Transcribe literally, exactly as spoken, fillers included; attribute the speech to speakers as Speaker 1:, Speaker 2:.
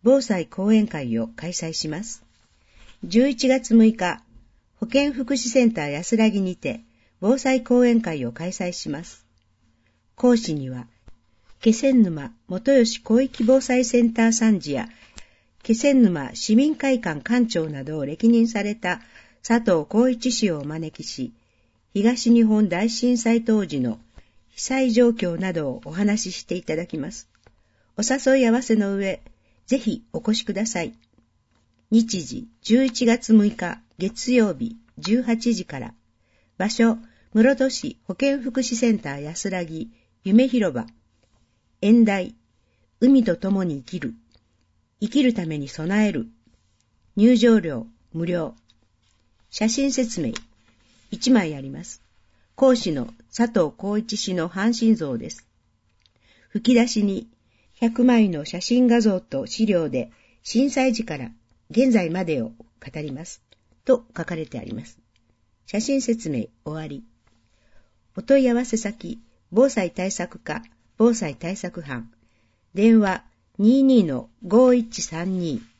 Speaker 1: 防災講演会を開催します。じゅういちがつむいか、保健福祉センター安らぎにて防災講演会を開催します。講師には、気仙沼元吉広域防災センター参事や、気仙沼市民会館館長などを歴任された佐藤浩一氏をお招きし、東日本大震災当時の被災状況などをお話ししていただきます。お誘い合わせの上、ぜひお越しください。日時じゅういちがつむいか月曜日じゅうはちじから、場所室戸市保健福祉センター安らぎ夢広場、演題海と共に生きる、生きるために備える、入場料無料、写真説明いちまいあります。講師の佐藤浩一氏の半身像です。吹き出しにひゃくまいの写真画像と資料で震災時から現在までを語りますと書かれてあります。写真説明終わり。お問い合わせ先、防災対策課防災対策班、電話 にじゅうにのごいちさんに